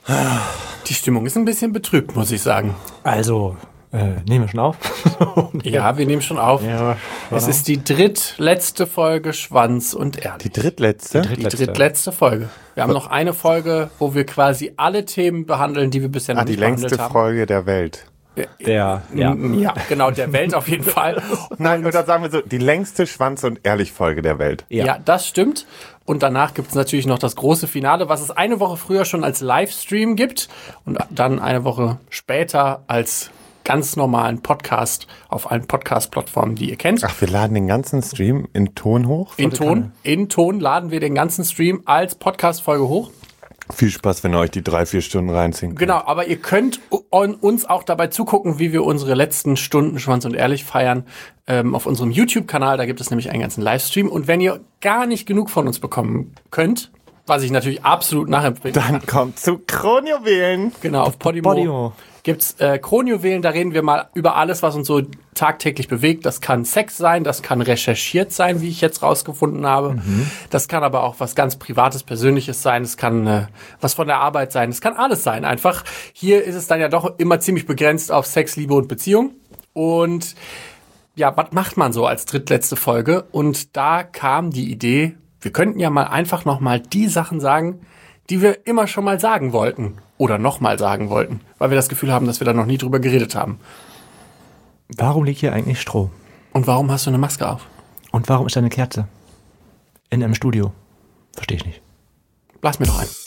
Die Stimmung ist ein bisschen betrübt, muss ich sagen. Also, nehmen wir schon auf? Ja, wir nehmen schon auf. Ja, es ist die drittletzte Folge Schwanz und Ehrlich. Die drittletzte? Die drittletzte Folge. Wir haben noch eine Folge, wo wir quasi alle Themen behandeln, die wir bisher noch nicht behandelt haben. Die längste Folge der Welt. Ja, genau, der Welt auf jeden Fall. Nein, oder sagen wir so, die längste Schwanz- und Ehrlich-Folge der Welt. Ja, das stimmt. Und danach gibt es natürlich noch das große Finale, was es eine Woche früher schon als Livestream gibt und dann eine Woche später als ganz normalen Podcast auf allen Podcast-Plattformen, die ihr kennt. Ach, wir laden den ganzen Stream in Ton hoch? In Ton laden wir den ganzen Stream als Podcast-Folge hoch. Viel Spaß, wenn ihr euch die 3-4 Stunden reinziehen könnt. Genau, aber ihr könnt uns auch dabei zugucken, wie wir unsere letzten Stunden Schwanz und Ehrlich feiern auf unserem YouTube-Kanal. Da gibt es nämlich einen ganzen Livestream. Und wenn ihr gar nicht genug von uns bekommen könnt, was ich natürlich absolut nachempfehle. Dann kommt zu Kronjuwelen. Genau, auf Podimo. Gibt's Kronjuwelen, da reden wir mal über alles, was uns so tagtäglich bewegt. Das kann Sex sein, das kann recherchiert sein, wie ich jetzt rausgefunden habe. Das kann aber auch was ganz Privates, Persönliches sein. Es kann was von der Arbeit sein. Es kann alles sein. Einfach hier ist es dann ja doch immer ziemlich begrenzt auf Sex, Liebe und Beziehung. Und ja, was macht man so als drittletzte Folge? Und da kam die Idee, wir könnten ja mal einfach nochmal die Sachen sagen, die wir immer schon mal sagen wollten oder nochmal sagen wollten, weil wir das Gefühl haben, dass wir da noch nie drüber geredet haben. Warum liegt hier eigentlich Stroh? Und warum hast du eine Maske auf? Und warum ist da eine Kerze? In einem Studio? Verstehe ich nicht. Lass mir doch ein.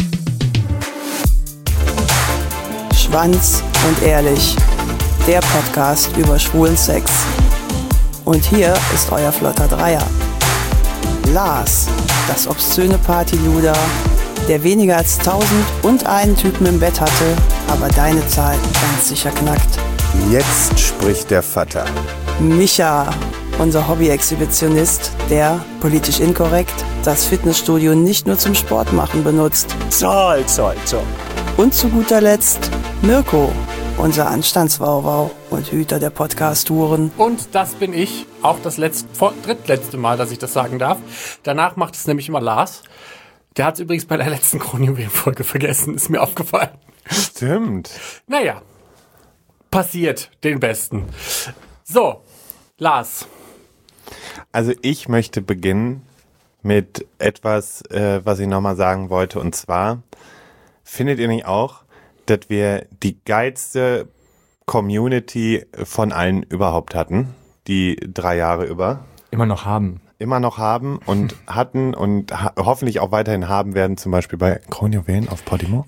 Schwanz und Ehrlich, der Podcast über schwulen Sex. Und hier ist euer flotter Dreier. Lars, das obszöne Partyluder, der weniger als 1001 Typen im Bett hatte, aber deine Zahl ganz sicher knackt. Jetzt spricht der Vater. Micha, unser Hobby-Exhibitionist, der, politisch inkorrekt, das Fitnessstudio nicht nur zum Sport machen benutzt. Zoll. Und zu guter Letzt Mirko, unser Anstandswauwau und Hüter der Podcast-Touren. Und das bin ich, auch das drittletzte Mal, dass ich das sagen darf. Danach macht es nämlich immer Lars. Der hat es übrigens bei der letzten Kronjuwelen-Folge vergessen, ist mir aufgefallen. Stimmt. Naja, passiert den Besten. So, Lars. Also ich möchte beginnen mit etwas, was ich nochmal sagen wollte. Und zwar, findet ihr nicht auch, dass wir die geilste Community von allen überhaupt hatten, die 3 Jahre über? Immer noch haben und hatten und hoffentlich auch weiterhin haben werden, zum Beispiel bei Kronjuwelen auf Podimo.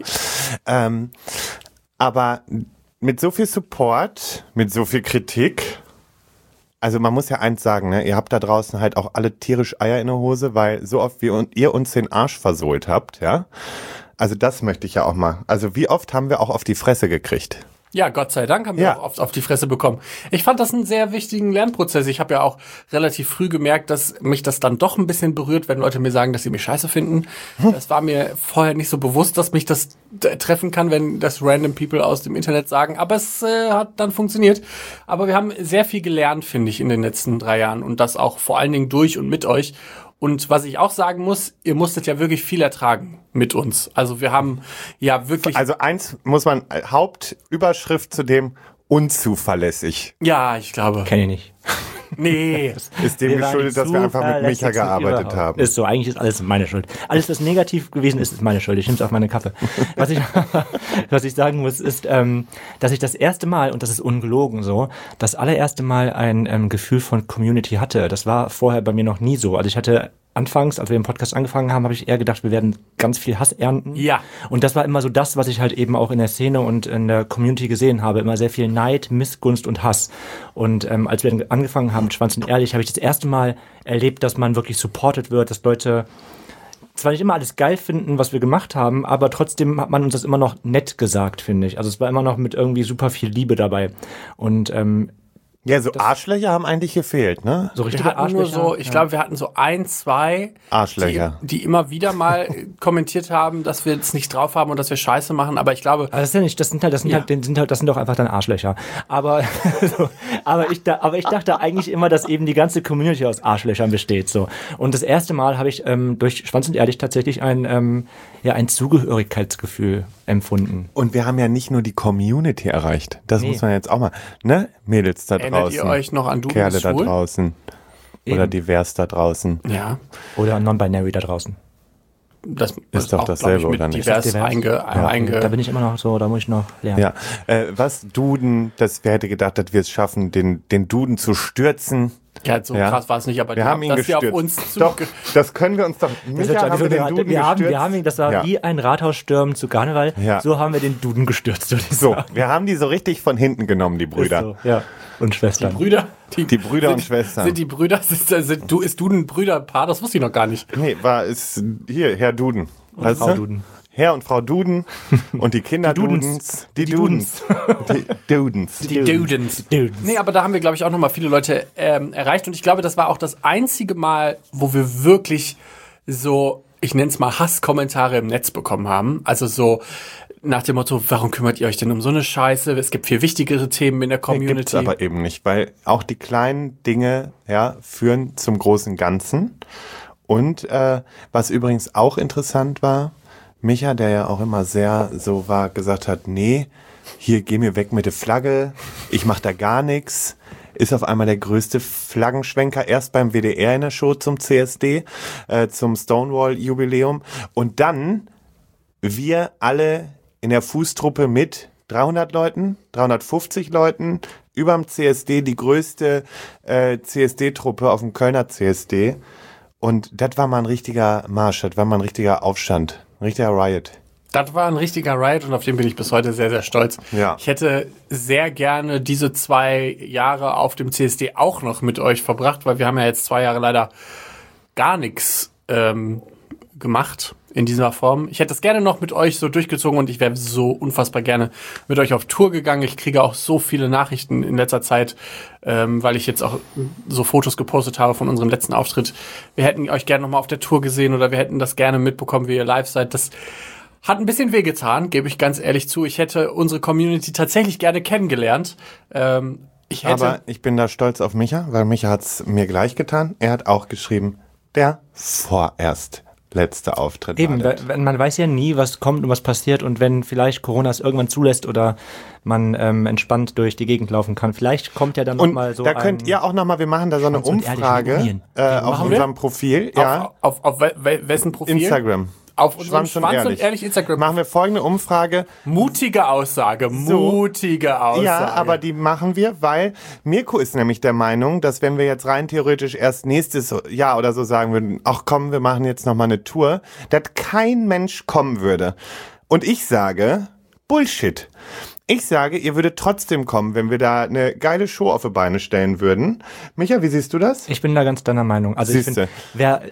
Aber mit so viel Support, mit so viel Kritik, also man muss ja eins sagen, ne, ihr habt da draußen halt auch alle tierisch Eier in der Hose, weil so oft wie ihr uns den Arsch versohlt habt, ja. Also das möchte ich ja auch mal. Also wie oft haben wir auch auf die Fresse gekriegt? Ja, Gott sei Dank haben wir auch oft auf die Fresse bekommen. Ich fand das einen sehr wichtigen Lernprozess. Ich habe ja auch relativ früh gemerkt, dass mich das dann doch ein bisschen berührt, wenn Leute mir sagen, dass sie mich scheiße finden. Das war mir vorher nicht so bewusst, dass mich das treffen kann, wenn das random People aus dem Internet sagen. Aber es hat dann funktioniert. Aber wir haben sehr viel gelernt, finde ich, in den letzten 3 Jahren. Und das auch vor allen Dingen durch und mit euch. Und was ich auch sagen muss, ihr musstet ja wirklich viel ertragen mit uns. Also wir haben ja wirklich... Also eins muss man, Hauptüberschrift zu dem, unzuverlässig. Ja, ich glaube. Kenne ich nicht. Nee. Ist dem geschuldet, dass wir einfach mit Micha gearbeitet haben. Ist so, eigentlich ist alles meine Schuld. Alles, was negativ gewesen ist, ist meine Schuld. Ich nehme es auf meine Kappe. Was ich sagen muss, ist, dass ich das erste Mal, und das ist ungelogen so, das allererste Mal ein Gefühl von Community hatte. Das war vorher bei mir noch nie so. Also ich hatte anfangs, als wir den Podcast angefangen haben, habe ich eher gedacht, wir werden ganz viel Hass ernten. Ja. Und das war immer so das, was ich halt eben auch in der Szene und in der Community gesehen habe. Immer sehr viel Neid, Missgunst und Hass. Und als wir dann angefangen haben mit Schwanz und Ehrlich, habe ich das erste Mal erlebt, dass man wirklich supported wird, dass Leute zwar nicht immer alles geil finden, was wir gemacht haben, aber trotzdem hat man uns das immer noch nett gesagt, finde ich. Also es war immer noch mit irgendwie super viel Liebe dabei. Und Ja, so Arschlöcher haben eigentlich gefehlt, ne? So Wir richtige hatten nur Arschlöcher. so, ich glaube, wir hatten so 1, 2 Arschlöcher. die immer wieder mal kommentiert haben, dass wir es nicht drauf haben und dass wir Scheiße machen, aber ich glaube, Aber das ist ja nicht, das sind doch einfach dann Arschlöcher. Aber, aber ich dachte eigentlich immer, dass eben die ganze Community aus Arschlöchern besteht, so. Und das erste Mal habe ich, durch Schwanz und Ehrlich tatsächlich ein Zugehörigkeitsgefühl empfunden. Und wir haben ja nicht nur die Community erreicht. Das muss man jetzt auch mal, ne? Mädels da erinnert draußen. ihr euch noch an Du Kerle bist da schwul? draußen. Oder Eben. divers da draußen. Ja, Oder Non-Binary da draußen. das Ist doch auch, dasselbe, glaub ich, mit oder nicht? divers Ist das divers? Da bin ich immer noch so, da muss ich noch lernen. Ja. Was Duden, wer hätte gedacht, dass wir es schaffen, den Duden zu stürzen. Ja, so Ja. krass war es nicht, aber Wir haben ihn dass wir gestürzt. auf uns Doch, das können wir uns doch. Das Micha, wird haben wir den Duden wir gestürzt? haben ihn, das war Ja. wie ein Rathausstürmen zu Karneval. Ja. So haben wir den Duden gestürzt, würde ich So, sagen. wir haben die so richtig von hinten genommen, die Brüder. Ist so, ja. Und Schwestern. Brüder. Die Brüder und Schwestern. Sind die Brüder, ist du ein Brüderpaar? Das wusste ich noch gar nicht. Nee, ist hier, Herr Duden. Weißt Frau du? Duden. Herr und Frau Duden und die Kinder Dudens. Die Dudens. Die Dudens. Die Dudens. Dudens. Nee, aber da haben wir, glaube ich, auch nochmal viele Leute erreicht. Und ich glaube, das war auch das einzige Mal, wo wir wirklich so, ich nenne es mal Hasskommentare im Netz bekommen haben. Also so nach dem Motto, warum kümmert ihr euch denn um so eine Scheiße? Es gibt viel wichtigere Themen in der Gibt's Community. aber eben nicht, weil auch die kleinen Dinge führen zum großen Ganzen. Und was übrigens auch interessant war, Micha, der ja auch immer sehr so war, gesagt hat, nee, hier geh mir weg mit der Flagge, ich mach da gar nichts, ist auf einmal der größte Flaggenschwenker, erst beim WDR in der Show zum CSD, zum Stonewall-Jubiläum und dann wir alle in der Fußtruppe mit 300 Leuten, 350 Leuten, überm CSD, die größte CSD-Truppe auf dem Kölner CSD. Und das war mal ein richtiger Marsch, das war mal ein richtiger Aufstand, ein richtiger Riot. Das war ein richtiger Riot und auf den bin ich bis heute sehr, sehr stolz. Ja. Ich hätte sehr gerne diese 2 Jahre auf dem CSD auch noch mit euch verbracht, weil wir haben ja jetzt 2 Jahre leider gar nichts gemacht in dieser Form. Ich hätte es gerne noch mit euch so durchgezogen und ich wäre so unfassbar gerne mit euch auf Tour gegangen. Ich kriege auch so viele Nachrichten in letzter Zeit, weil ich jetzt auch so Fotos gepostet habe von unserem letzten Auftritt. Wir hätten euch gerne noch mal auf der Tour gesehen oder wir hätten das gerne mitbekommen, wie ihr live seid. Das hat ein bisschen wehgetan, gebe ich ganz ehrlich zu. Ich hätte unsere Community tatsächlich gerne kennengelernt. Aber ich bin da stolz auf Micha, weil Micha hat's mir gleich getan. Er hat auch geschrieben, der vorerst letzte Auftritt Eben, war das. man weiß ja nie, was kommt und was passiert und wenn vielleicht Corona es irgendwann zulässt oder man entspannt durch die Gegend laufen kann, vielleicht kommt ja dann Und nochmal so da könnt ihr auch nochmal, wir machen da so eine Schwanz und ehrliche Umfrage Unien. auf Machen wir? unserem Profil, ja, Auf wessen Profil? Instagram. Auf unserem Schwanz und ehrlich Instagram. Machen wir folgende Umfrage. Mutige Aussage, mutige Aussage. Ja, aber die machen wir, weil Mirko ist nämlich der Meinung, dass wenn wir jetzt rein theoretisch erst nächstes Jahr oder so sagen würden, ach komm, wir machen jetzt nochmal eine Tour, dass kein Mensch kommen würde. Und ich sage, Bullshit. Ich sage, ihr würdet trotzdem kommen, wenn wir da eine geile Show auf die Beine stellen würden. Micha, wie siehst du das? Ich bin da ganz deiner Meinung. Also ich Siehste. finde,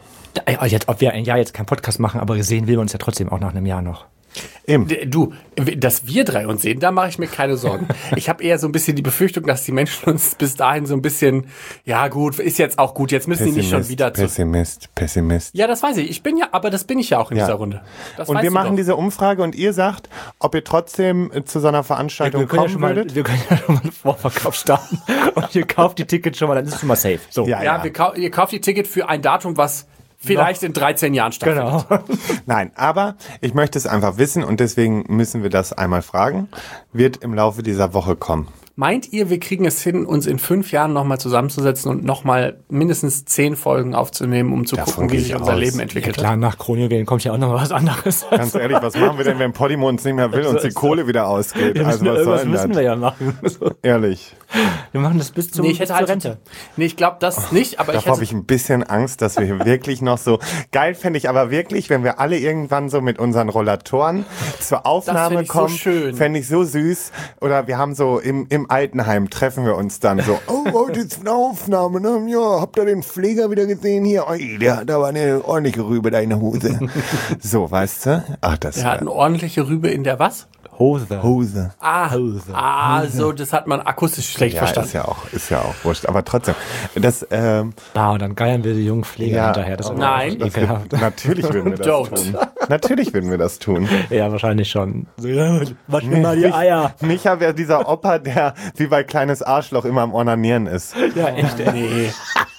ob wir ein Jahr jetzt keinen Podcast machen, aber sehen will wir uns ja trotzdem auch nach einem Jahr noch. Eben. Du, dass wir 3 uns sehen, da mache ich mir keine Sorgen. Ich habe eher so ein bisschen die Befürchtung, dass die Menschen uns bis dahin so ein bisschen, ja gut, ist jetzt auch gut, jetzt müssen die nicht schon wieder zu... Pessimist. Ja, das weiß ich. Aber das bin ich ja auch in dieser Runde. Das Und weißt wir du machen doch. diese Umfrage und ihr sagt, ob ihr trotzdem zu so einer Veranstaltung kommen würdet. Wir können ja schon mal einen Vorverkauf starten und ihr kauft die Tickets schon mal, dann ist es schon mal safe. So. Ja. Ja, ihr kauft die Ticket für ein Datum, was vielleicht in 13 Jahren stattfindet. Genau. Nein, aber ich möchte es einfach wissen und deswegen müssen wir das einmal fragen. Wird im Laufe dieser Woche kommen. Meint ihr, wir kriegen es hin, uns in 5 Jahren nochmal zusammenzusetzen und nochmal mindestens 10 Folgen aufzunehmen, um zu Davon gucken, wie gehe sich ich unser aus. Leben Ja, entwickelt klar, nach Kronjuwelen kommt ja auch noch was anderes. Ganz ehrlich, was machen wir denn, wenn Podimo uns nicht mehr will und die Kohle wieder ausgeht? Also was soll denn müssen das? wir ja machen. Ehrlich. Wir machen das bis zum Nee, ich hätte zur halt Rente. Nee, ich glaube das nicht, aber Davor habe ich ein bisschen Angst, dass wir hier wirklich noch so... Geil fände ich aber wirklich, wenn wir alle irgendwann so mit unseren Rollatoren zur Aufnahme fänd ich so kommen. schön. Fände ich so süß. Oder wir haben so im Altenheim treffen wir uns dann so, oh, heute ist eine Aufnahme, ne? Ja, habt ihr den Pfleger wieder gesehen hier? Oi, der hat aber eine ordentliche Rübe da in der Hose. So, weißt du? Ach, das Er hat eine ordentliche Rübe in der was? Hose. So, das hat man akustisch schlecht verstanden. Ist ja auch wurscht. Aber trotzdem, das, und dann geiern wir die jungen Pfleger hinterher. Das ist Nein. Natürlich würden wir das tun. Natürlich würden wir das tun. Ja, wahrscheinlich schon. So, ja, wasch mir mal die Eier. Micha wäre dieser Opa, der wie bei Kleines Arschloch immer am Ornanieren ist. Ja, echt. Nee.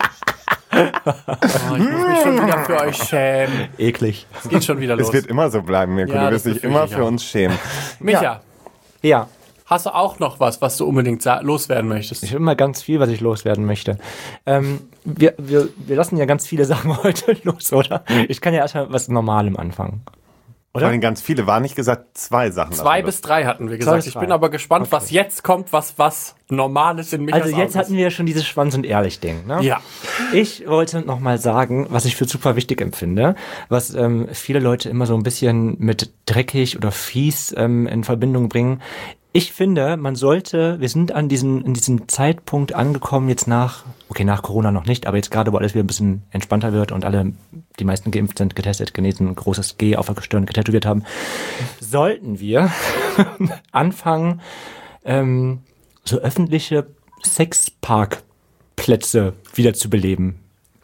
Ich muss mich schon wieder für euch schämen. Eklig. Es geht schon wieder los. Es wird immer so bleiben, Mirko. Ja, Du wirst das dich immer befürchte ich für auch. uns schämen. Micha, Ja, hast du auch noch was du unbedingt loswerden möchtest? ich habe immer ganz viel, was ich loswerden möchte. Wir lassen ja ganz viele Sachen heute los, oder? Ich kann ja erstmal was Normalem anfangen. Vor allem ganz viele. War nicht gesagt 2 Sachen. 2 bis 3 hatten wir gesagt. bis Ich 3. bin aber gespannt, was jetzt kommt, was Normales in Michas Also jetzt Augen hatten wir ja schon dieses Schwanz- und Ehrlich-Ding, ne? Ja. Ich wollte noch mal sagen, was ich für super wichtig empfinde, was viele Leute immer so ein bisschen mit dreckig oder fies in Verbindung bringen. Ich finde, wir sind in diesem Zeitpunkt angekommen, jetzt nach Corona noch nicht, aber jetzt gerade, wo alles wieder ein bisschen entspannter wird und die meisten geimpft sind, getestet, genesen, ein großes G auf der Stirn getätowiert haben, sollten wir anfangen, so öffentliche Sexparkplätze wieder zu beleben.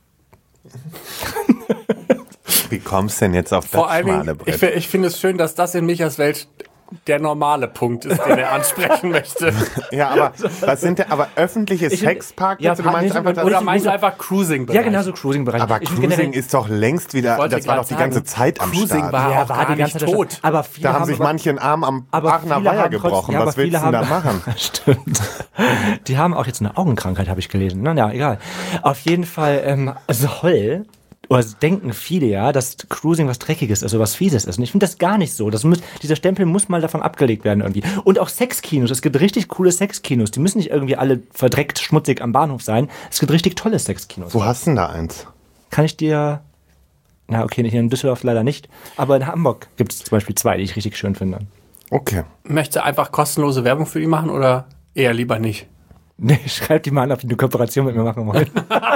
Wie kommst du denn jetzt auf Vor das allem, schmale Brett? ich finde es schön, dass das in Michas Welt der normale Punkt ist, den er ansprechen möchte. Ja, aber was sind denn, aber öffentliche Sexparkplätze? Du meinst einfach, Oder meinst du einfach Cruising-Bereich? Ja, genau, so Cruising-Bereich. aber Cruising ist doch längst wieder, wollte das war gerade doch die ganze sagen, Zeit am Cruising Start. war auch gar die ganze nicht Zeit tot. schon. Aber viele Da haben sich manche einen Arm am Aachener viele Weiher haben gebrochen. trotzdem- Was willst du denn da machen? Stimmt. Die haben auch jetzt eine Augenkrankheit, habe ich gelesen. Na ja, egal. Auf jeden Fall denken viele ja, dass Cruising was Dreckiges ist, also was Fieses ist. Und ich finde das gar nicht so. Dieser Stempel muss mal davon abgelegt werden irgendwie. Und auch Sexkinos. Es gibt richtig coole Sexkinos. Die müssen nicht irgendwie alle verdreckt, schmutzig am Bahnhof sein. Es gibt richtig tolle Sexkinos. Wo hast du denn da eins? Kann ich dir... Na okay, hier in Düsseldorf leider nicht. Aber in Hamburg gibt es zum Beispiel 2, die ich richtig schön finde. Okay. Möchtest du einfach kostenlose Werbung für die machen oder eher lieber nicht? Nee, schreib die mal an, ob die eine Kooperation mit mir machen wollen.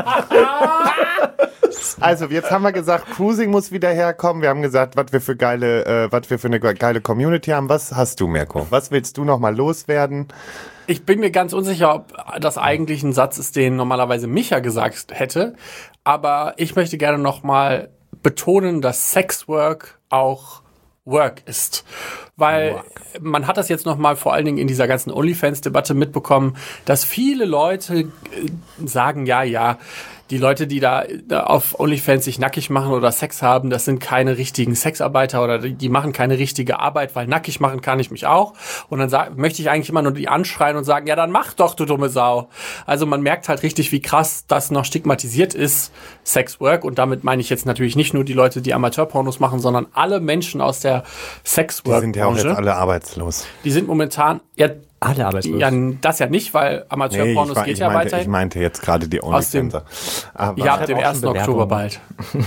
Also, jetzt haben wir gesagt, Cruising muss wieder herkommen. Wir haben gesagt, was wir für eine geile Community haben. Was hast du, Mirko? Was willst du noch mal loswerden? Ich bin mir ganz unsicher, ob das eigentlich ein Satz ist, den normalerweise Micha gesagt hätte. Aber ich möchte gerne noch mal betonen, dass Sexwork auch Work ist. Weil man hat das jetzt noch mal vor allen Dingen in dieser ganzen OnlyFans-Debatte mitbekommen, dass viele Leute sagen, ja, die Leute, die da auf OnlyFans sich nackig machen oder Sex haben, das sind keine richtigen Sexarbeiter oder die machen keine richtige Arbeit, weil nackig machen kann ich mich auch. Und dann möchte ich eigentlich immer nur die anschreien und sagen, ja, dann mach doch, du dumme Sau. Also man merkt halt richtig, wie krass das noch stigmatisiert ist, Sexwork. Und damit meine ich jetzt natürlich nicht nur die Leute, die Amateurpornos machen, sondern alle Menschen aus der Sexwork-Branche. Die sind ja auch jetzt alle arbeitslos. Die sind momentan, Alle arbeitslos. ja, das ja nicht, weil Amateurpornos geht ja weiterhin. Ich meinte jetzt gerade die OnlyFanser. Ja, ab dem auch 1. schon Oktober Bewerbungen. bald.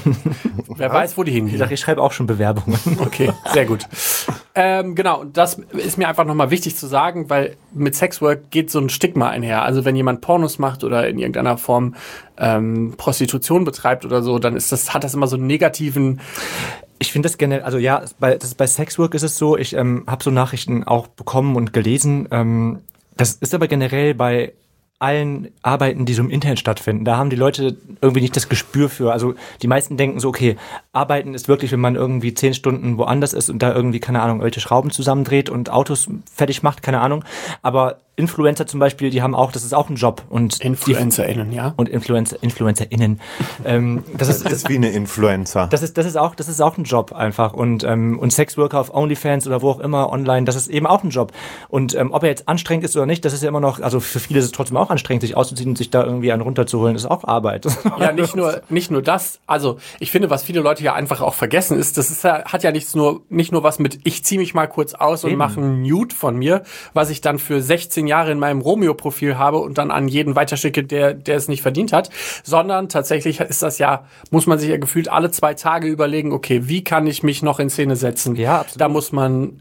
Wer weiß, wo die Ich hingehen. sag, ich schreibe auch schon Bewerbungen. Okay, sehr gut. Genau, und das ist mir einfach nochmal wichtig zu sagen, weil mit Sexwork geht so ein Stigma einher. Also wenn jemand Pornos macht oder in irgendeiner Form Prostitution betreibt oder so, dann hat das immer so einen negativen... Ich finde das generell, also ja, bei Sexwork ist es so, ich habe so Nachrichten auch bekommen und gelesen. Das ist aber generell bei allen Arbeiten, die so im Internet stattfinden. Da haben die Leute irgendwie nicht das Gespür für. Also die meisten denken so, okay, Arbeiten ist wirklich, wenn man irgendwie 10 Stunden woanders ist und da irgendwie, keine Ahnung, irgendwelche Schrauben zusammendreht und Autos fertig macht, keine Ahnung. Aber Influencer zum Beispiel, die haben auch, das ist auch ein Job. Und InfluencerInnen, ja. Und InfluencerInnen. Das ist wie eine Influencer. Das ist auch ein Job einfach. Und Sexworker auf OnlyFans oder wo auch immer online, das ist eben auch ein Job. Und ob er jetzt anstrengend ist oder nicht, das ist ja immer noch, also für viele ist es trotzdem auch anstrengend, sich auszuziehen und sich da irgendwie einen runterzuholen, ist auch Arbeit. Ja, nicht nur das. Also ich finde, was viele Leute ja einfach auch vergessen ist, das ist ja, hat ja nicht nur was mit, ich ziehe mich mal kurz aus und mache einen Nude von mir, was ich dann für 16 Jahre in meinem Romeo-Profil habe und dann an jeden weiterschicke, der es nicht verdient hat, sondern tatsächlich ist das ja, muss man sich ja gefühlt alle 2 Tage überlegen, okay, wie kann ich mich noch in Szene setzen? Ja, absolut. Da muss man,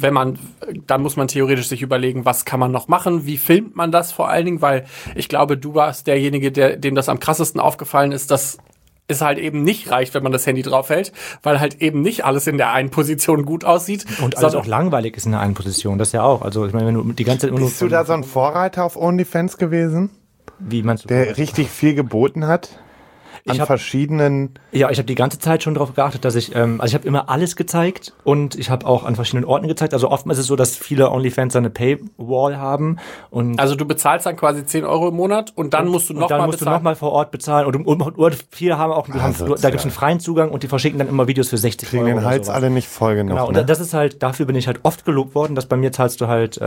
dann muss man theoretisch sich überlegen, was kann man noch machen, wie filmt man das vor allen Dingen, weil ich glaube, du warst derjenige, dem das am krassesten aufgefallen ist, dass es halt eben nicht reicht, wenn man das Handy draufhält, weil halt eben nicht alles in der einen Position gut aussieht. Und alles auch langweilig ist in der einen Position, das ja auch. Also ich meine, wenn du die ganze Zeit immer nur... Bist du da so ein Vorreiter auf OnlyFans gewesen? Wie meinst du? Der richtig viel geboten hat? Verschiedenen... Ja, ich habe die ganze Zeit schon darauf geachtet, dass ich habe immer alles gezeigt und ich habe auch an verschiedenen Orten gezeigt. Also oftmals ist es so, dass viele OnlyFans eine Paywall haben. Und also du bezahlst dann quasi 10 € im Monat und dann musst du nochmal vor Ort bezahlen. Und viele haben auch, da gibt es einen freien Zugang und die verschicken dann immer Videos für 60 €. Kriegen den Hals alle nicht voll genug. Genau, und das ist halt, dafür bin ich halt oft gelobt worden, dass bei mir zahlst du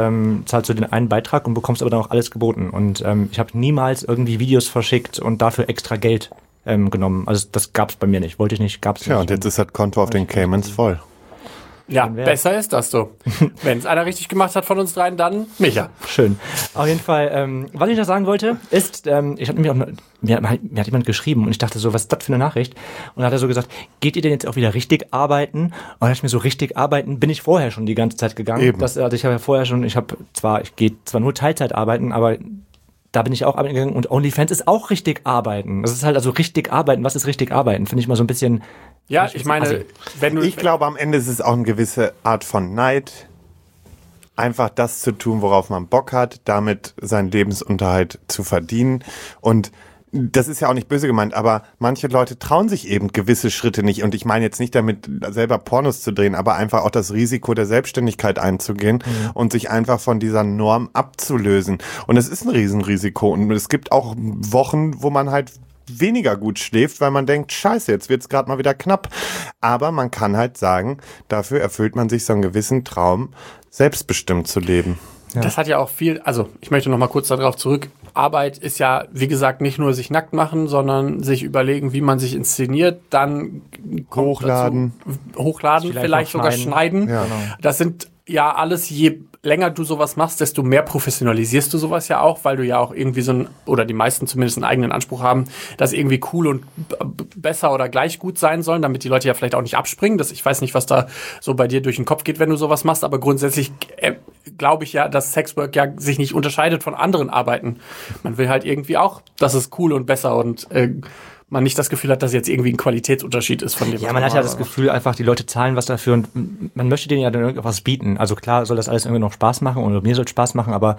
den einen Beitrag und bekommst aber dann auch alles geboten. Und ich habe niemals irgendwie Videos verschickt und dafür extra Geld genommen. Also das gab's bei mir nicht. Wollte ich nicht, gab's nicht. Ja, und jetzt ist das Konto auf den Caymans voll. Ja, besser ist das so. Wenn es einer richtig gemacht hat von uns dreien, dann Micha. Schön. Auf jeden Fall, was ich noch sagen wollte, ist, ich habe nämlich auch, mir hat jemand geschrieben und ich dachte so, was ist das für eine Nachricht? Und dann hat er so gesagt, geht ihr denn jetzt auch wieder richtig arbeiten? Und dann dachte ich mir so, richtig arbeiten bin ich vorher schon die ganze Zeit gegangen. Eben. Ich habe ja vorher schon, ich gehe zwar nur Teilzeit arbeiten, aber da bin ich auch arbeiten gegangen und OnlyFans ist auch richtig arbeiten. Das ist halt also richtig arbeiten. Was ist richtig arbeiten? Finde ich mal so ein bisschen... Ja, ich meine, ich glaube, am Ende ist es auch eine gewisse Art von Neid, einfach das zu tun, worauf man Bock hat, damit seinen Lebensunterhalt zu verdienen. Und das ist ja auch nicht böse gemeint, aber manche Leute trauen sich eben gewisse Schritte nicht. Und ich meine jetzt nicht damit, selber Pornos zu drehen, aber einfach auch das Risiko der Selbstständigkeit einzugehen und sich einfach von dieser Norm abzulösen. Und es ist ein Riesenrisiko. Und es gibt auch Wochen, wo man halt weniger gut schläft, weil man denkt, scheiße, jetzt wird's gerade mal wieder knapp. Aber man kann halt sagen, dafür erfüllt man sich so einen gewissen Traum, selbstbestimmt zu leben. Ja. Das hat ja auch viel, also ich möchte noch mal kurz darauf zurück. Arbeit ist ja, wie gesagt, nicht nur sich nackt machen, sondern sich überlegen, wie man sich inszeniert, dann hochladen, vielleicht sogar schneiden. Ja. Das sind ja alles, je länger du sowas machst, desto mehr professionalisierst du sowas ja auch, weil du ja auch irgendwie oder die meisten zumindest einen eigenen Anspruch haben, dass irgendwie cool und besser oder gleich gut sein sollen, damit die Leute ja vielleicht auch nicht abspringen. Ich weiß nicht, was da so bei dir durch den Kopf geht, wenn du sowas machst, aber grundsätzlich glaube ich ja, dass Sexwork ja sich nicht unterscheidet von anderen Arbeiten. Man will halt irgendwie auch, dass es cool und besser und man nicht das Gefühl hat, dass jetzt irgendwie ein Qualitätsunterschied ist von dem. Ja, man hat ja das Gefühl, einfach die Leute zahlen was dafür und man möchte denen ja dann irgendwas bieten. Also klar soll das alles irgendwie noch Spaß machen und mir soll Spaß machen, aber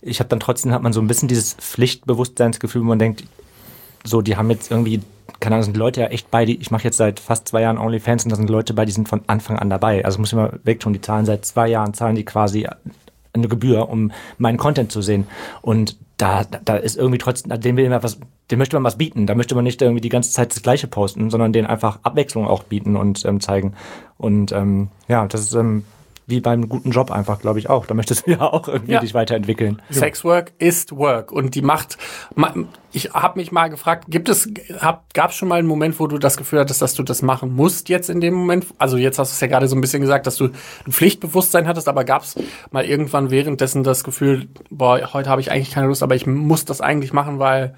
hat man so ein bisschen dieses Pflichtbewusstseinsgefühl, wo man denkt, so, die haben jetzt irgendwie, keine Ahnung, sind Leute ja echt bei, ich mache jetzt seit fast 2 Jahren OnlyFans und da sind Leute bei, die sind von Anfang an dabei. Also muss ich mal wegtun, die zahlen seit 2 Jahren, zahlen die quasi eine Gebühr, um meinen Content zu sehen. Und da ist irgendwie trotzdem, dem möchte man was bieten. Da möchte man nicht irgendwie die ganze Zeit das Gleiche posten, sondern denen einfach Abwechslung auch bieten und zeigen. Und das ist wie beim guten Job einfach, glaube ich auch. Da möchtest du ja auch irgendwie dich weiterentwickeln. Sexwork ist Work und ich habe mich mal gefragt, gab es schon mal einen Moment, wo du das Gefühl hattest, dass du das machen musst jetzt in dem Moment? Also jetzt hast du es ja gerade so ein bisschen gesagt, dass du ein Pflichtbewusstsein hattest, aber gab es mal irgendwann währenddessen das Gefühl, boah, heute habe ich eigentlich keine Lust, aber ich muss das eigentlich machen, weil...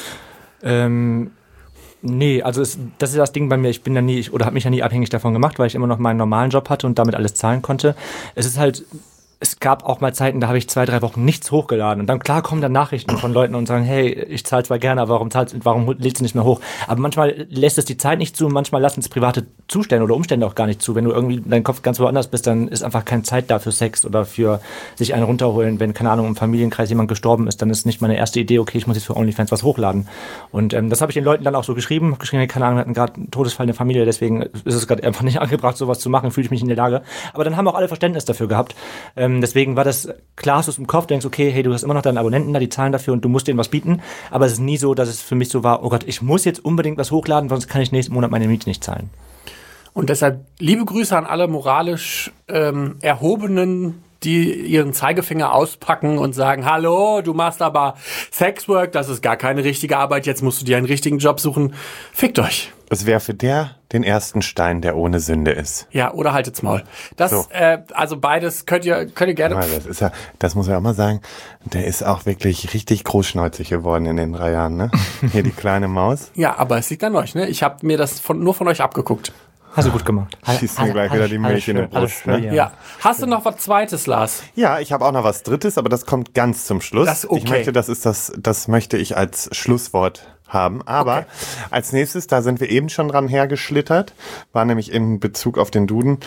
Nee, also das ist das Ding bei mir, habe mich ja nie abhängig davon gemacht, weil ich immer noch meinen normalen Job hatte und damit alles zahlen konnte. Es gab auch mal Zeiten, da habe ich 2-3 Wochen nichts hochgeladen und dann klar kommen dann Nachrichten von Leuten und sagen, hey, ich zahle zwar gerne, aber warum lädst du nicht mehr hoch? Aber manchmal lässt es die Zeit nicht zu und manchmal lassen es private Zustände oder Umstände auch gar nicht zu. Wenn du irgendwie dein Kopf ganz woanders bist, dann ist einfach keine Zeit da für Sex oder für sich einen runterholen. Wenn, keine Ahnung, im Familienkreis jemand gestorben ist, dann ist nicht meine erste Idee, okay, ich muss jetzt für OnlyFans was hochladen. Und das habe ich den Leuten dann auch so geschrieben, keine Ahnung, wir hatten gerade einen Todesfall in der Familie, deswegen ist es gerade einfach nicht angebracht, sowas zu machen, fühle ich mich in der Lage. Aber dann haben auch alle Verständnis dafür gehabt. Deswegen war das klar, hast du es im Kopf, denkst, okay, hey, du hast immer noch deine Abonnenten da, die zahlen dafür und du musst denen was bieten. Aber es ist nie so, dass es für mich so war, oh Gott, ich muss jetzt unbedingt was hochladen, sonst kann ich nächsten Monat meine Miete nicht zahlen. Und deshalb liebe Grüße an alle moralisch Erhobenen, die ihren Zeigefinger auspacken und sagen, hallo, du machst aber Sexwork, das ist gar keine richtige Arbeit, jetzt musst du dir einen richtigen Job suchen. Fickt euch. Es werfe den ersten Stein, der ohne Sünde ist. Ja, oder haltet's Maul. Also beides könnt ihr gerne... Das muss ich auch mal sagen, der ist auch wirklich richtig großschnäuzig geworden in den 3 Jahren, ne? Hier die kleine Maus. Ja, aber es liegt an euch, ne? Ich habe mir das nur von euch abgeguckt. Hast du gut gemacht. Schießt mir gleich wieder die Milch in die Brust. Ne? Ja. Hast du noch was Zweites, Lars? Ja, ich habe auch noch was Drittes, aber das kommt ganz zum Schluss. Das ist okay. Ich möchte, das möchte ich als Schlusswort haben. Aber als nächstes, da sind wir eben schon dran hergeschlittert, war nämlich in Bezug auf den Duden.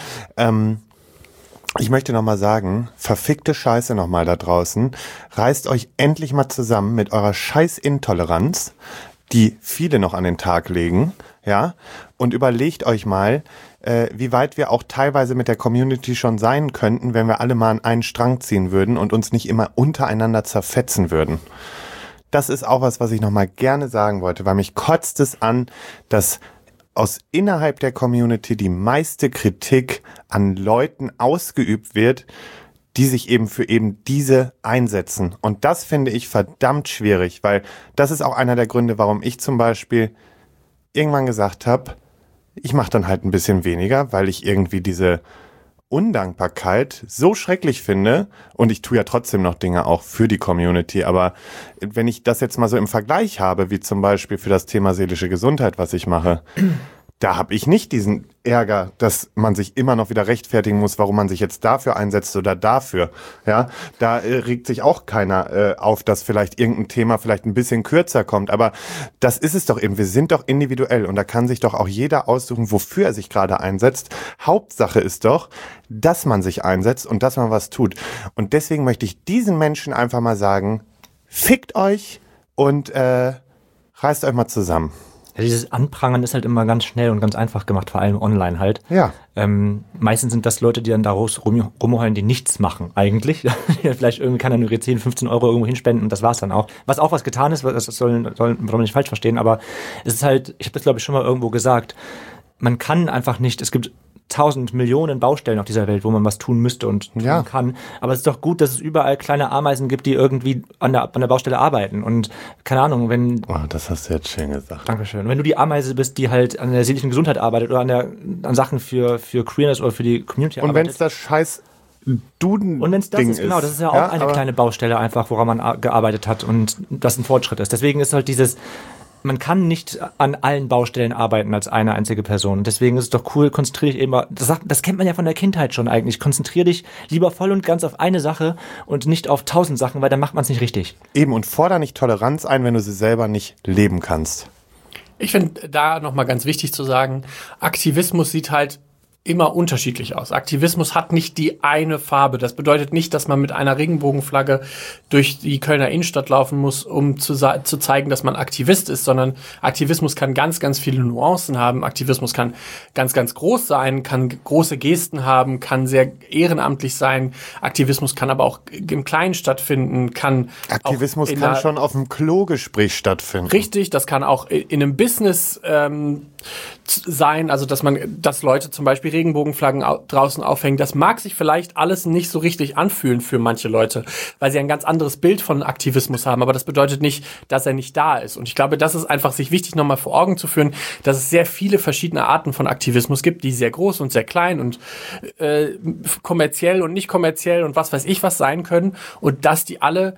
Ich möchte nochmal sagen, verfickte Scheiße nochmal da draußen. Reißt euch endlich mal zusammen mit eurer Scheißintoleranz, die viele noch an den Tag legen, ja, und überlegt euch mal, wie weit wir auch teilweise mit der Community schon sein könnten, wenn wir alle mal an einen Strang ziehen würden und uns nicht immer untereinander zerfetzen würden. Das ist auch was ich nochmal gerne sagen wollte, weil mich kotzt es an, dass aus innerhalb der Community die meiste Kritik an Leuten ausgeübt wird, die sich eben für eben diese einsetzen. Und das finde ich verdammt schwierig, weil das ist auch einer der Gründe, warum ich zum Beispiel irgendwann gesagt habe, ich mache dann halt ein bisschen weniger, weil ich irgendwie diese Undankbarkeit so schrecklich finde, und ich tue ja trotzdem noch Dinge auch für die Community, aber wenn ich das jetzt mal so im Vergleich habe, wie zum Beispiel für das Thema seelische Gesundheit, was ich mache, da habe ich nicht diesen Ärger, dass man sich immer noch wieder rechtfertigen muss, warum man sich jetzt dafür einsetzt oder dafür. Ja, da regt sich auch keiner auf, dass vielleicht irgendein Thema vielleicht ein bisschen kürzer kommt. Aber das ist es doch eben. Wir sind doch individuell und da kann sich doch auch jeder aussuchen, wofür er sich gerade einsetzt. Hauptsache ist doch, dass man sich einsetzt und dass man was tut. Und deswegen möchte ich diesen Menschen einfach mal sagen, fickt euch und reißt euch mal zusammen. Ja, dieses Anprangern ist halt immer ganz schnell und ganz einfach gemacht, vor allem online halt. Ja. Meistens sind das Leute, die dann daraus rumheulen, die nichts machen eigentlich. Vielleicht irgendwie kann er nur 10, 15 Euro irgendwo hinspenden und das war's dann auch. Was auch was getan ist, das soll man nicht falsch verstehen, aber es ist halt, ich habe das glaube ich schon mal irgendwo gesagt, man kann einfach nicht, es gibt 1000 Millionen Baustellen auf dieser Welt, wo man was tun müsste und tun kann. Aber es ist doch gut, dass es überall kleine Ameisen gibt, die irgendwie an der Baustelle arbeiten. Und keine Ahnung, wenn... Oh, das hast du jetzt schön gesagt. Dankeschön. Wenn du die Ameise bist, die halt an der seelischen Gesundheit arbeitet oder an Sachen für Queerness oder für die Community arbeitet. Und wenn es das scheiß Duden und wenn es das Ding ist, genau, das ist ja auch eine kleine Baustelle einfach, woran man gearbeitet hat und das ein Fortschritt ist. Deswegen ist halt dieses... Man kann nicht an allen Baustellen arbeiten als eine einzige Person. Deswegen ist es doch cool, konzentriere dich eben, das kennt man ja von der Kindheit schon eigentlich, konzentriere dich lieber voll und ganz auf eine Sache und nicht auf 1000 Sachen, weil dann macht man es nicht richtig. Eben, und forder nicht Toleranz ein, wenn du sie selber nicht leben kannst. Ich finde da nochmal ganz wichtig zu sagen, Aktivismus sieht halt immer unterschiedlich aus. Aktivismus hat nicht die eine Farbe. Das bedeutet nicht, dass man mit einer Regenbogenflagge durch die Kölner Innenstadt laufen muss, um zu zeigen, dass man Aktivist ist, sondern Aktivismus kann ganz, ganz viele Nuancen haben. Aktivismus kann ganz, ganz groß sein, kann große Gesten haben, kann sehr ehrenamtlich sein. Aktivismus kann aber auch im Kleinen stattfinden, kann Aktivismus kann schon auf einem Klogespräch stattfinden. Richtig, das kann auch in einem Business sein, also dass Leute zum Beispiel Regenbogenflaggen draußen aufhängen. Das mag sich vielleicht alles nicht so richtig anfühlen für manche Leute, weil sie ein ganz anderes Bild von Aktivismus haben, aber das bedeutet nicht, dass er nicht da ist. Und ich glaube, das ist einfach sich wichtig nochmal vor Augen zu führen, dass es sehr viele verschiedene Arten von Aktivismus gibt, die sehr groß und sehr klein und kommerziell und nicht kommerziell und was weiß ich was sein können und dass die alle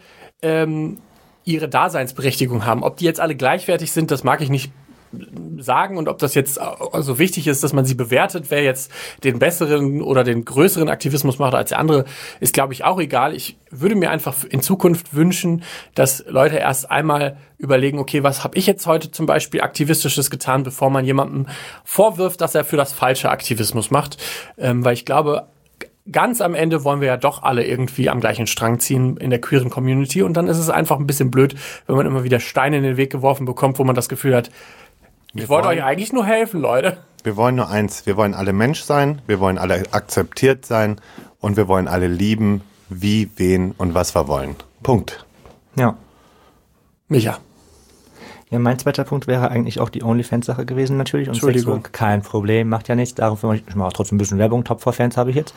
ihre Daseinsberechtigung haben. Ob die jetzt alle gleichwertig sind, das mag ich nicht sagen, und ob das jetzt so wichtig ist, dass man sie bewertet, wer jetzt den besseren oder den größeren Aktivismus macht als der andere, ist, glaube ich, auch egal. Ich würde mir einfach in Zukunft wünschen, dass Leute erst einmal überlegen, okay, was habe ich jetzt heute zum Beispiel Aktivistisches getan, bevor man jemandem vorwirft, dass er für das falsche Aktivismus macht. Weil ich glaube, ganz am Ende wollen wir ja doch alle irgendwie am gleichen Strang ziehen in der queeren Community, und dann ist es einfach ein bisschen blöd, wenn man immer wieder Steine in den Weg geworfen bekommt, wo man das Gefühl hat, ich wollte euch eigentlich nur helfen, Leute. Wir wollen nur eins, wir wollen alle Mensch sein, wir wollen alle akzeptiert sein und wir wollen alle lieben, wie, wen und was wir wollen. Punkt. Ja. Micha. Ja, mein zweiter Punkt wäre eigentlich auch die OnlyFans-Sache gewesen natürlich. Und Entschuldigung. Kein Problem, macht ja nichts. Dafür ich mache trotzdem ein bisschen Werbung. Top-4-Fans habe ich jetzt.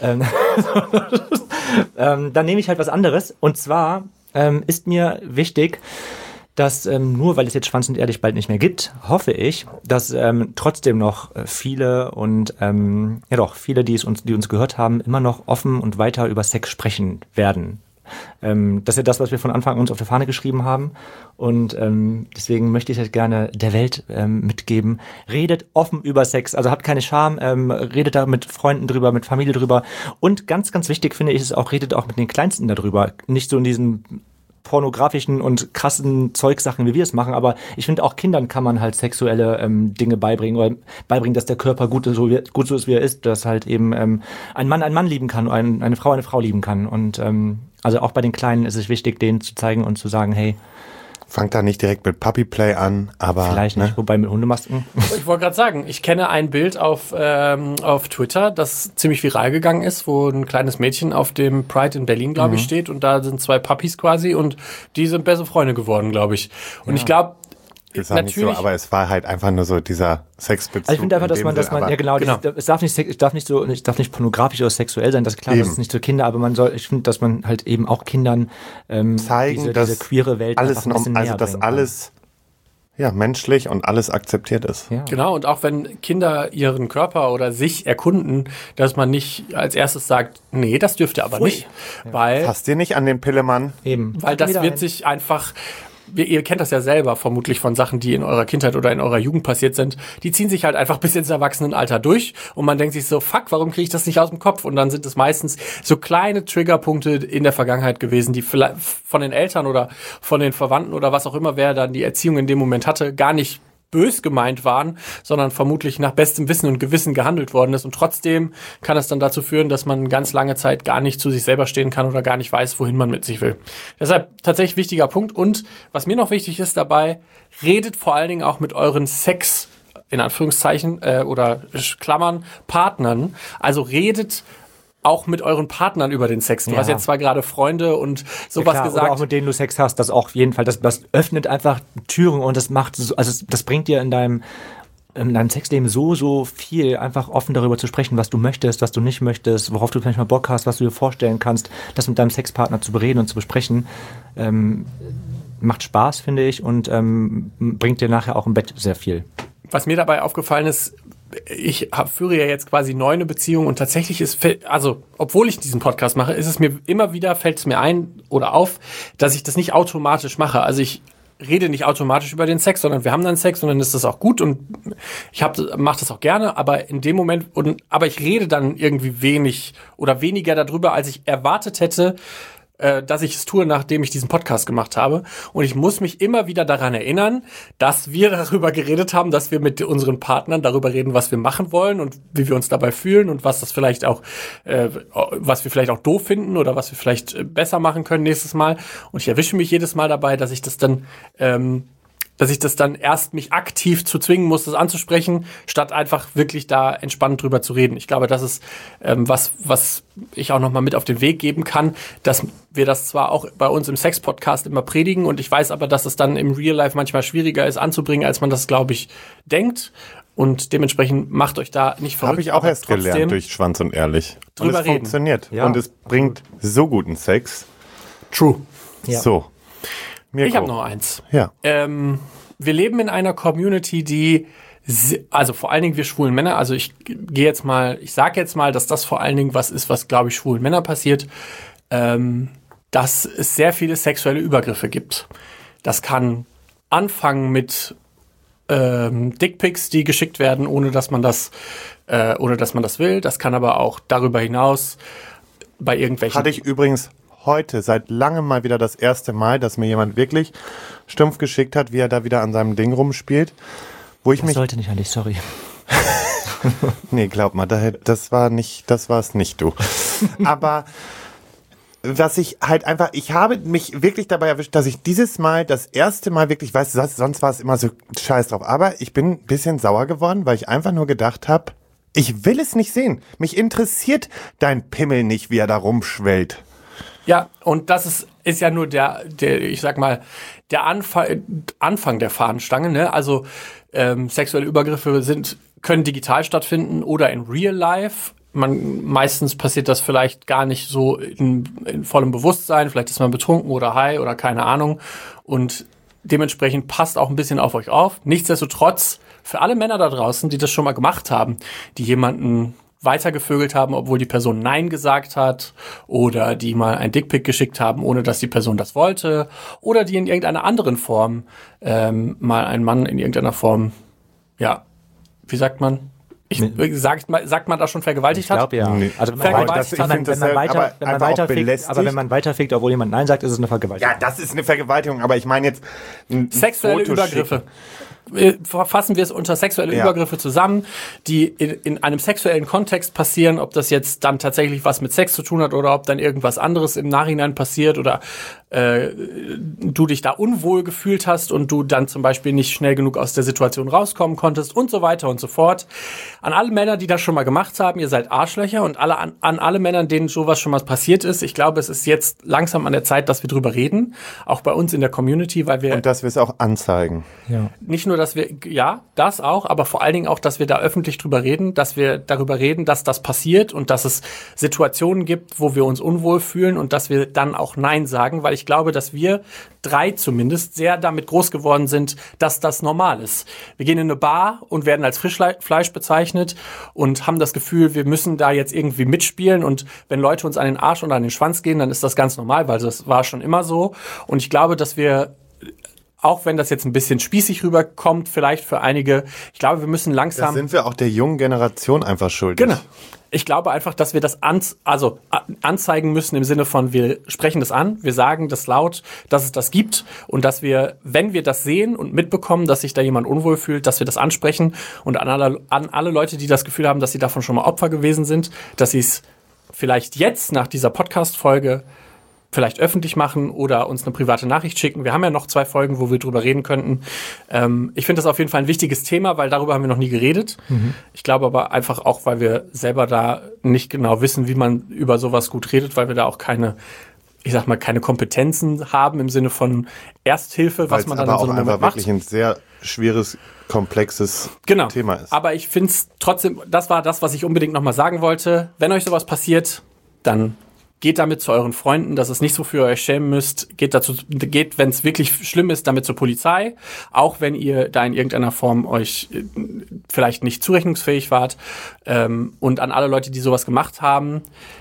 Dann nehme ich halt was anderes. Und zwar ist mir wichtig, dass nur weil es jetzt Schwanz und Ehrlich bald nicht mehr gibt, hoffe ich, dass trotzdem noch viele und viele, die uns gehört haben, immer noch offen und weiter über Sex sprechen werden. Das ist ja das, was wir von Anfang an uns auf der Fahne geschrieben haben, und deswegen möchte ich halt gerne der Welt mitgeben: Redet offen über Sex, also habt keine Scham, redet da mit Freunden drüber, mit Familie drüber, und ganz, ganz wichtig finde ich es auch, redet auch mit den Kleinsten darüber, nicht so in diesem pornografischen und krassen Zeugsachen, wie wir es machen, aber ich finde, auch Kindern kann man halt sexuelle Dinge beibringen, oder beibringen, dass der Körper gut so ist, wie er ist, dass halt eben ein Mann einen Mann lieben kann, eine Frau lieben kann. Und also auch bei den Kleinen ist es wichtig, denen zu zeigen und zu sagen, hey, fangt da nicht direkt mit Puppy Play an, aber... Vielleicht nicht, wobei mit Hundemasken. Ich wollte gerade sagen, ich kenne ein Bild auf Twitter, das ziemlich viral gegangen ist, wo ein kleines Mädchen auf dem Pride in Berlin, glaube ich, steht, und da sind 2 Puppies quasi und die sind beste Freunde geworden, glaube ich. Und ich glaube, ist auch nicht so, aber es war halt einfach nur so dieser Sexbezug. Also ich finde einfach, dass man, ja genau. Es darf nicht pornografisch oder sexuell sein, das ist klar, das ist nicht für Kinder, aber ich finde, dass man halt eben auch Kindern zeigen, dass diese queere Welt alles ein bisschen näher also dass bringen alles menschlich und alles akzeptiert ist. Ja. Genau, und auch wenn Kinder ihren Körper oder sich erkunden, dass man nicht als erstes sagt, nee, das dürft ihr aber nicht, weil Fasst ihr nicht an den Pillemann? Eben. Weil das wird sich einfach, ihr kennt das ja selber vermutlich von Sachen, die in eurer Kindheit oder in eurer Jugend passiert sind, die ziehen sich halt einfach bis ins Erwachsenenalter durch und man denkt sich so, fuck, warum kriege ich das nicht aus dem Kopf? Und dann sind es meistens so kleine Triggerpunkte in der Vergangenheit gewesen, die vielleicht von den Eltern oder von den Verwandten oder was auch immer, wer dann die Erziehung in dem Moment hatte, gar nicht bös gemeint waren, sondern vermutlich nach bestem Wissen und Gewissen gehandelt worden ist. Und trotzdem kann es dann dazu führen, dass man ganz lange Zeit gar nicht zu sich selber stehen kann oder gar nicht weiß, wohin man mit sich will. Deshalb tatsächlich wichtiger Punkt. Und was mir noch wichtig ist dabei, redet vor allen Dingen auch mit euren Sex, in Anführungszeichen, oder Klammern, Partnern. Also redet auch mit euren Partnern über den Sex. Du hast jetzt zwar gerade Freunde und sowas klar, gesagt. Oder auch mit denen du Sex hast, das auch auf jeden Fall, das öffnet einfach Türen und das macht, also das bringt dir in deinem Sexleben so viel, einfach offen darüber zu sprechen, was du möchtest, was du nicht möchtest, worauf du vielleicht mal Bock hast, was du dir vorstellen kannst, das mit deinem Sexpartner zu bereden und zu besprechen, macht Spaß, finde ich, und bringt dir nachher auch im Bett sehr viel. Was mir dabei aufgefallen ist, führe ja jetzt quasi neu eine Beziehung und tatsächlich obwohl ich diesen Podcast mache, fällt es mir ein oder auf, dass ich das nicht automatisch mache. Also ich rede nicht automatisch über den Sex, sondern wir haben dann Sex und dann ist das auch gut und ich mache das auch gerne, aber in dem Moment, aber ich rede dann irgendwie wenig oder weniger darüber, als ich erwartet hätte, dass ich es tue, nachdem ich diesen Podcast gemacht habe. Und ich muss mich immer wieder daran erinnern, dass wir darüber geredet haben, dass wir mit unseren Partnern darüber reden, was wir machen wollen und wie wir uns dabei fühlen und was das vielleicht auch, was wir vielleicht auch doof finden oder was wir vielleicht besser machen können nächstes Mal. Und ich erwische mich jedes Mal dabei, dass ich das dann erst mich aktiv zu zwingen muss, das anzusprechen, statt einfach wirklich da entspannt drüber zu reden. Ich glaube, das ist was ich auch nochmal mit auf den Weg geben kann, dass wir das zwar auch bei uns im Sex-Podcast immer predigen und ich weiß aber, dass es dann im Real Life manchmal schwieriger ist anzubringen, als man das, glaube ich, denkt. Und dementsprechend macht euch da nicht verrückt. Habe ich auch erst gelernt durch Schwanz und Ehrlich. Und es funktioniert. Ja. Und es bringt so guten Sex. True. Ja. So. Ich habe noch eins. Ja. Wir leben in einer Community, die, also vor allen Dingen wir schwulen Männer, also ich sage jetzt mal, dass das vor allen Dingen was ist, was, glaube ich, schwulen Männer passiert, dass es sehr viele sexuelle Übergriffe gibt. Das kann anfangen mit Dickpics, die geschickt werden, ohne dass man das will. Das kann aber auch darüber hinaus bei irgendwelchen... Hatte ich übrigens heute seit langem mal wieder das erste Mal, dass mir jemand wirklich stumpf geschickt hat, wie er da wieder an seinem Ding rumspielt. Das sollte nicht eigentlich, sorry. Nee, glaub mal, das war es nicht du. Aber was ich halt einfach, ich habe mich wirklich dabei erwischt, dass ich dieses Mal das erste Mal wirklich, weißt du, sonst war es immer so scheiß drauf, aber ich bin ein bisschen sauer geworden, weil ich einfach nur gedacht habe, ich will es nicht sehen. Mich interessiert dein Pimmel nicht, wie er da rumschwellt. Ja, und das ist ja nur der ich sag mal, der Anfang der Fahnenstange, ne? Also sexuelle Übergriffe können digital stattfinden oder in Real Life. Meistens passiert das vielleicht gar nicht so in vollem Bewusstsein. Vielleicht ist man betrunken oder high oder keine Ahnung. Und dementsprechend passt auch ein bisschen auf euch auf. Nichtsdestotrotz, für alle Männer da draußen, die das schon mal gemacht haben, die jemanden weitergevögelt haben, obwohl die Person Nein gesagt hat oder die mal ein Dickpic geschickt haben, ohne dass die Person das wollte oder die in irgendeiner anderen Form mal einen Mann in irgendeiner Form, ja, wie sagt man? Sagt man da schon vergewaltigt Ich glaube ja. Nee. Also wenn man weiterfickt, obwohl jemand Nein sagt, ist es eine Vergewaltigung. Ja, das ist eine Vergewaltigung, aber ich meine jetzt sexuelle Übergriffe. Fassen wir es unter sexuelle Übergriffe zusammen, die in einem sexuellen Kontext passieren, ob das jetzt dann tatsächlich was mit Sex zu tun hat oder ob dann irgendwas anderes im Nachhinein passiert oder du dich da unwohl gefühlt hast und du dann zum Beispiel nicht schnell genug aus der Situation rauskommen konntest und so weiter und so fort. An alle Männer, die das schon mal gemacht haben, ihr seid Arschlöcher und an alle Männer, denen sowas schon mal passiert ist. Ich glaube, es ist jetzt langsam an der Zeit, dass wir drüber reden, auch bei uns in der Community, weil wir... Und dass wir es auch anzeigen. Ja. Nicht nur, dass wir, ja, das auch, aber vor allen Dingen auch, dass wir da öffentlich drüber reden, dass wir darüber reden, dass das passiert und dass es Situationen gibt, wo wir uns unwohl fühlen und dass wir dann auch Nein sagen, weil ich glaube, dass wir 3 zumindest sehr damit groß geworden sind, dass das normal ist. Wir gehen in eine Bar und werden als Frischfleisch bezeichnet und haben das Gefühl, wir müssen da jetzt irgendwie mitspielen und wenn Leute uns an den Arsch oder an den Schwanz gehen, dann ist das ganz normal, weil das war schon immer so und ich glaube, dass wir auch wenn das jetzt ein bisschen spießig rüberkommt, vielleicht für einige, ich glaube, wir müssen langsam... Da sind wir auch der jungen Generation einfach schuldig. Genau. Ich glaube einfach, dass wir das anzeigen müssen im Sinne von, wir sprechen das an, wir sagen das laut, dass es das gibt und dass wir, wenn wir das sehen und mitbekommen, dass sich da jemand unwohl fühlt, dass wir das ansprechen und an alle Leute, die das Gefühl haben, dass sie davon schon mal Opfer gewesen sind, dass sie es vielleicht jetzt nach dieser Podcast-Folge vielleicht öffentlich machen oder uns eine private Nachricht schicken. Wir haben ja noch 2 Folgen, wo wir drüber reden könnten. Ich finde das auf jeden Fall ein wichtiges Thema, weil darüber haben wir noch nie geredet. Ich glaube aber einfach auch, weil wir selber da nicht genau wissen, wie man über sowas gut redet, weil wir da auch keine Kompetenzen haben im Sinne von Ersthilfe, was man dann in so einem Moment macht. Wirklich ein sehr schweres, komplexes Thema ist. Aber ich finde es trotzdem, das war das, was ich unbedingt nochmal sagen wollte. Wenn euch sowas passiert, dann geht damit zu euren Freunden, dass es nicht so für euch schämen müsst. Geht, wenn es wirklich schlimm ist, damit zur Polizei. Auch wenn ihr da in irgendeiner Form euch vielleicht nicht zurechnungsfähig wart. Und an alle Leute, die sowas gemacht haben,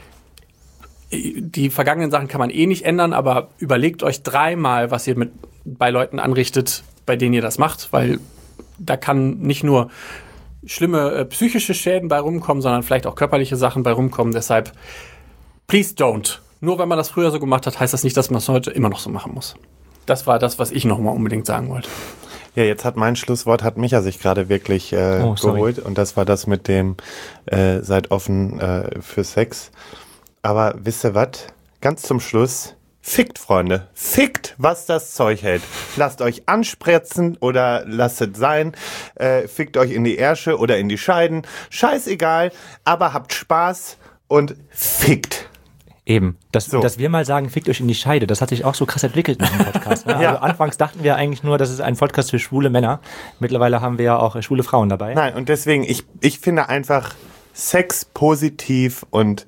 die vergangenen Sachen kann man eh nicht ändern, aber überlegt euch 3-mal, was ihr bei Leuten anrichtet, bei denen ihr das macht, weil da kann nicht nur schlimme psychische Schäden bei rumkommen, sondern vielleicht auch körperliche Sachen bei rumkommen. Deshalb please don't. Nur wenn man das früher so gemacht hat, heißt das nicht, dass man es heute immer noch so machen muss. Das war das, was ich noch mal unbedingt sagen wollte. Ja, jetzt hat mein Schlusswort, hat Micha sich gerade wirklich geholt. Und das war das mit dem seid offen für Sex. Aber wisst ihr was? Ganz zum Schluss, fickt, Freunde. Fickt, was das Zeug hält. Lasst euch anspritzen oder lasst es sein. Fickt euch in die Ärsche oder in die Scheiden. Scheißegal, aber habt Spaß und fickt. Eben. Dass wir mal sagen, fickt euch in die Scheide, das hat sich auch so krass entwickelt in diesem Podcast. Ne? Also anfangs dachten wir eigentlich nur, das ist ein Podcast für schwule Männer. Mittlerweile haben wir ja auch schwule Frauen dabei. Nein, und deswegen, ich finde einfach Sex positiv und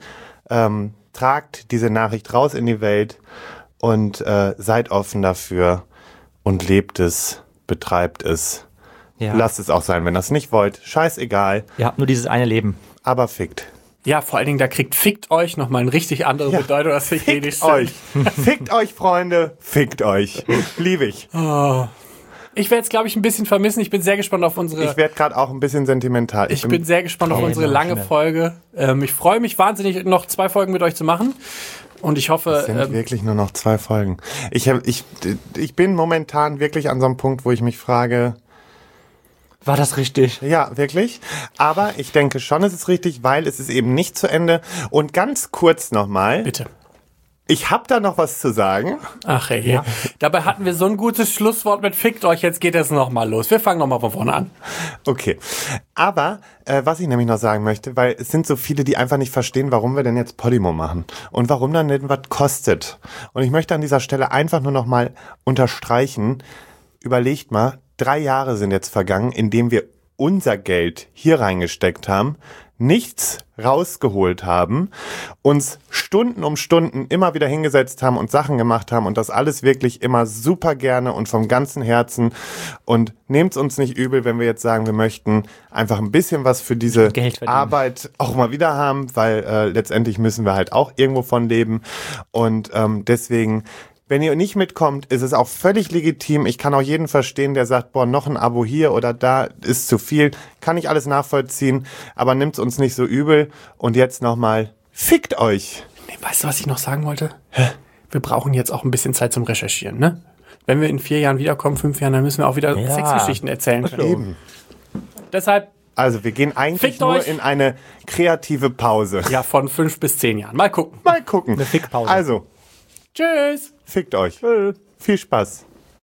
tragt diese Nachricht raus in die Welt und seid offen dafür und lebt es, betreibt es. Ja. Lasst es auch sein, wenn ihr es nicht wollt. Scheißegal. Ihr habt nur dieses eine Leben. Aber fickt. Ja, vor allen Dingen, da kriegt fickt euch nochmal eine richtig andere Bedeutung, als ich eh nicht euch. Fickt euch, Freunde. Fickt euch. Liebe ich. Oh. Ich werde es, glaube ich, ein bisschen vermissen. Ich bin sehr gespannt auf unsere... Ich werde gerade auch ein bisschen sentimental. Ich bin sehr gespannt auf unsere lange Folge. Ich freue mich wahnsinnig, noch 2 Folgen mit euch zu machen. Und ich hoffe... Es sind wirklich nur noch 2 Folgen. Ich bin momentan wirklich an so einem Punkt, wo ich mich frage... War das richtig? Ja, wirklich. Aber ich denke schon, es ist richtig, weil es ist eben nicht zu Ende. Und ganz kurz nochmal. Bitte. Ich habe da noch was zu sagen. Ach ey, ja. Dabei hatten wir so ein gutes Schlusswort mit fickt euch, jetzt geht es nochmal los. Wir fangen nochmal von vorne an. Okay. Aber was ich nämlich noch sagen möchte, weil es sind so viele, die einfach nicht verstehen, warum wir denn jetzt Podimo machen und warum dann denn was kostet. Und ich möchte an dieser Stelle einfach nur nochmal unterstreichen, überlegt mal, 3 Jahre sind jetzt vergangen, in dem wir unser Geld hier reingesteckt haben, nichts rausgeholt haben, uns Stunden um Stunden immer wieder hingesetzt haben und Sachen gemacht haben und das alles wirklich immer super gerne und vom ganzen Herzen. Und nehmt's uns nicht übel, wenn wir jetzt sagen, wir möchten einfach ein bisschen was für diese Arbeit auch mal wieder haben, weil letztendlich müssen wir halt auch irgendwo von leben. Und deswegen Wenn ihr nicht mitkommt, ist es auch völlig legitim. Ich kann auch jeden verstehen, der sagt, boah, noch ein Abo hier oder da ist zu viel. Kann ich alles nachvollziehen, aber nimmt's uns nicht so übel. Und jetzt nochmal, fickt euch. Nee, weißt du, was ich noch sagen wollte? Wir brauchen jetzt auch ein bisschen Zeit zum Recherchieren, ne? Wenn wir in 4 Jahren wiederkommen, 5 Jahren, dann müssen wir auch wieder Sexgeschichten erzählen können. Eben. Deshalb, Also wir gehen eigentlich Fickt nur euch. in eine kreative Pause. ja, von 5 bis 10 Jahren. Mal gucken. Mal gucken. Eine Fickpause. Also, Tschüss. fickt euch. Viel Spaß.